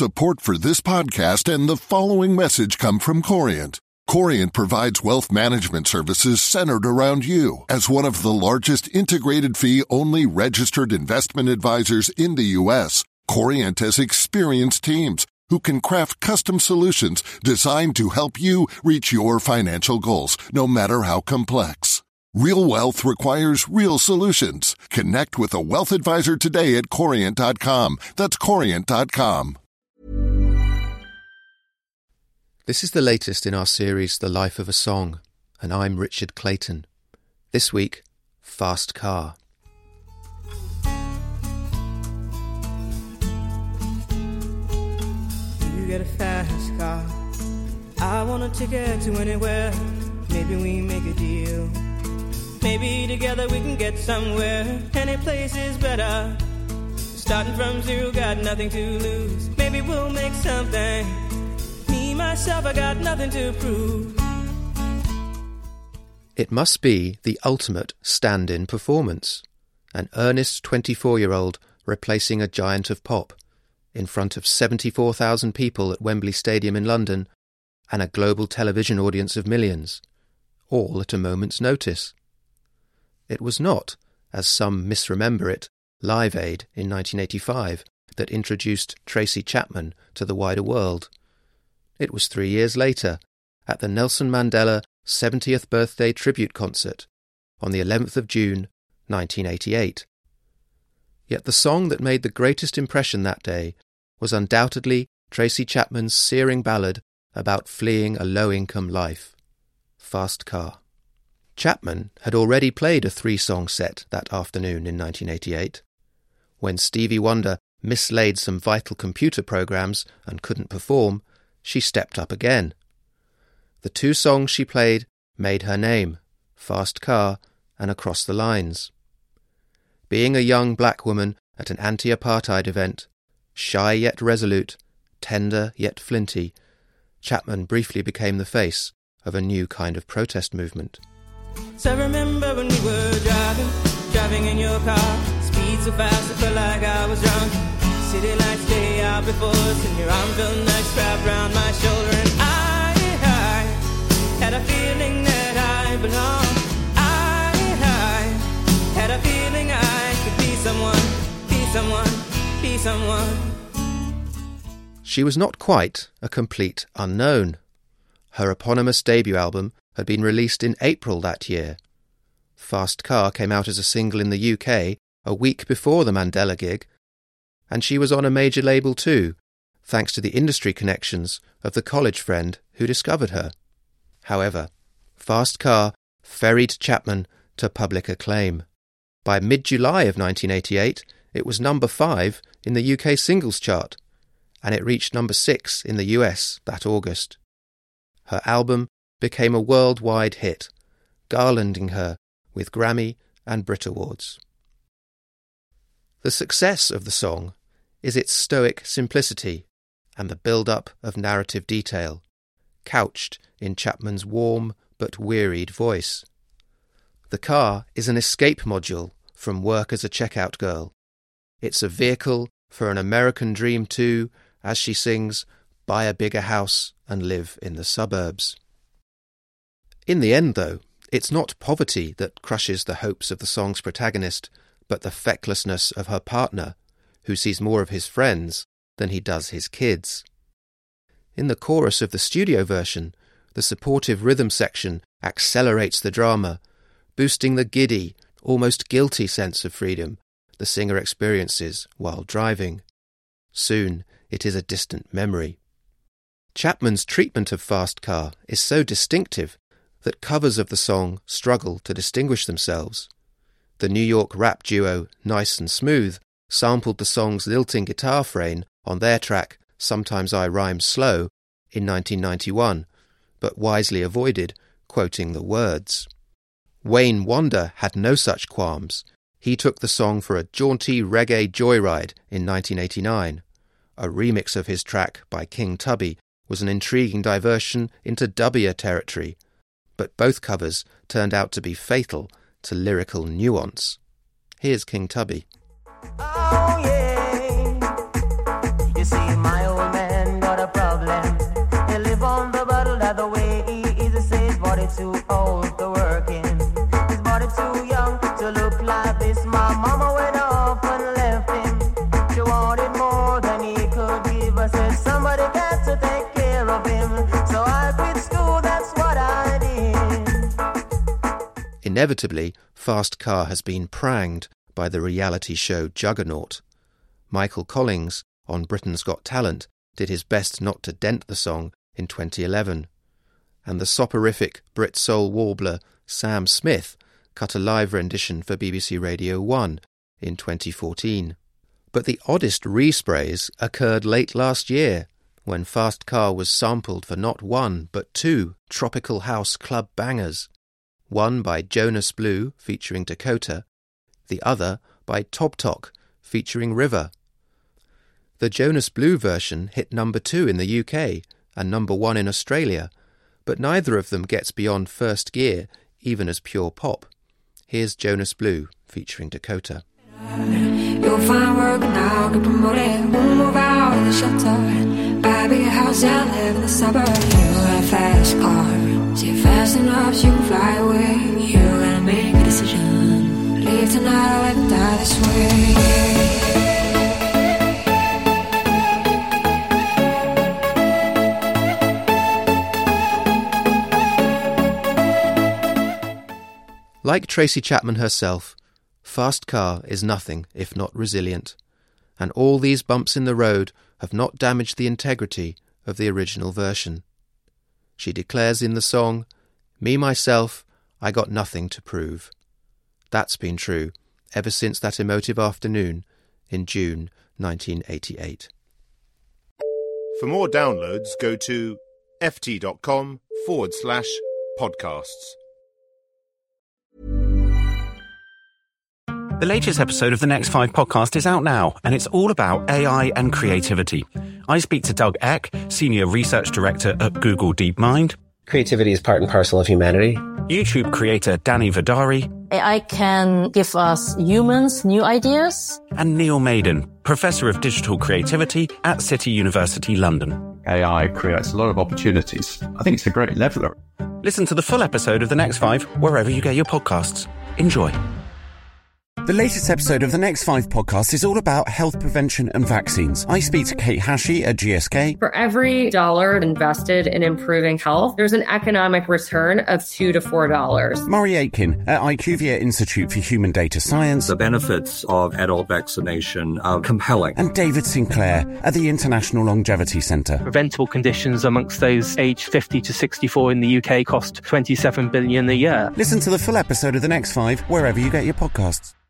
Support for this podcast and the following message come from Corient. Corient provides wealth management services centered around you. As one of the largest integrated fee-only registered investment advisors in the U.S., Corient has experienced teams who can craft custom solutions designed to help you reach your financial goals, no matter how complex. Real wealth requires real solutions. Connect with a wealth advisor today at Corient.com. That's Corient.com. This is the latest in our series, The Life of a Song, and I'm Richard Clayton. This week, Fast Car. You get a fast car. I want a ticket to anywhere. Maybe we make a deal. Maybe together we can get somewhere. Any place is better. Starting from zero, got nothing to lose. Maybe we'll make something. Me, myself, I got nothing to prove. It must be the ultimate stand-in performance. An earnest 24-year-old replacing a giant of pop in front of 74,000 people at Wembley Stadium in London and a global television audience of millions, all at a moment's notice. It was not, as some misremember it, Live Aid in 1985 that introduced Tracy Chapman to the wider world. It was 3 years later, at the Nelson Mandela 70th birthday tribute concert on the 11th of June, 1988. Yet the song that made the greatest impression that day was undoubtedly Tracy Chapman's searing ballad about fleeing a low-income life, Fast Car. Chapman had already played a 3-song set that afternoon in 1988. When Stevie Wonder mislaid some vital computer programs and couldn't perform, she stepped up again. The 2 songs she played made her name, Fast Car and Across the Lines. Being a young black woman at an anti-apartheid event, shy yet resolute, tender yet flinty, Chapman briefly became the face of a new kind of protest movement. So I remember when we were driving in your car. Speed so fast, I felt like I was drunk. City lights lay out before us, and your arm felt nice wrapped around my shoulder. And I had a feeling that I belonged. I had a feeling I could be someone. She was not quite a complete unknown. Her eponymous debut album had been released in April that year. Fast Car came out as a single in the UK a week before the Mandela gig, and she was on a major label too, thanks to the industry connections of the college friend who discovered her. However, Fast Car ferried Chapman to public acclaim. By mid-July of 1988, it was number 5 in the UK singles chart, and it reached number 6 in the US that August. Her album became a worldwide hit, garlanding her with Grammy and Brit Awards. The success of the song is its stoic simplicity and the build-up of narrative detail, couched in Chapman's warm but wearied voice. The car is an escape module from work as a checkout girl. It's a vehicle for an American dream too, as she sings, "Buy a bigger house and live in the suburbs." In the end, though, it's not poverty that crushes the hopes of the song's protagonist, but the fecklessness of her partner, who sees more of his friends than he does his kids. In the chorus of the studio version, the supportive rhythm section accelerates the drama, boosting the giddy, almost guilty sense of freedom the singer experiences while driving. Soon, it is a distant memory. Chapman's treatment of Fast Car is so distinctive that covers of the song struggle to distinguish themselves. The New York rap duo Nice and Smooth sampled the song's lilting guitar frame on their track Sometimes I Rhyme Slow in 1991, but wisely avoided quoting the words. Wayne Wonder had no such qualms. He took the song for a jaunty reggae joyride in 1989. A remix of his track by King Tubby was an intriguing diversion into dubbier territory, but both covers turned out to be fatal to lyrical nuance. Here's King Tubby. Oh yeah, you see my old man Inevitably, Fast Car has been pranged by the reality show juggernaut. Michael Collins, on Britain's Got Talent, did his best not to dent the song in 2011. And the soporific Brit soul warbler Sam Smith cut a live rendition for BBC Radio 1 in 2014. But the oddest resprays occurred late last year, when Fast Car was sampled for not one but two tropical house club bangers, one by Jonas Blue featuring Dakota, the other by Tob Tok featuring River. The Jonas Blue version hit number 2 in the UK and number 1 in Australia, but neither of them gets beyond first gear even as pure pop. Here's Jonas Blue featuring Dakota. You'll find work now, get promoted, won't move out of the shelter. Buy a big house and live in the suburbs. You got a fast car, see it fast enough so you can fly away. You gotta make a decision, leave tonight or live and die this way. Like Tracy Chapman herself, Fast Car is nothing if not resilient, and all these bumps in the road have not damaged the integrity of the original version. She declares in the song, "Me, myself, I got nothing to prove." That's been true ever since that emotive afternoon in June 1988. For more downloads, go to ft.com/podcasts. The latest episode of the Next 5 podcast is out now, and it's all about AI and creativity. I speak to Doug Eck, Senior Research Director at Google DeepMind. Creativity is part and parcel of humanity. YouTube creator Danny Vidari. AI can give us humans new ideas. And Neil Maiden, Professor of Digital Creativity at City University London. AI creates a lot of opportunities. I think it's a great leveler. Listen to the full episode of The Next 5 wherever you get your podcasts. Enjoy. The latest episode of the Next 5 podcast is all about health prevention and vaccines. I speak to Kate Hashi at GSK. For every dollar invested in improving health, there's an economic return of $2 to $4. Murray Aitken at IQVIA Institute for Human Data Science. The benefits of adult vaccination are compelling. And David Sinclair at the International Longevity Centre. Preventable conditions amongst those aged 50 to 64 in the UK cost $27 billion a year. Listen to the full episode of the Next 5 wherever you get your podcasts.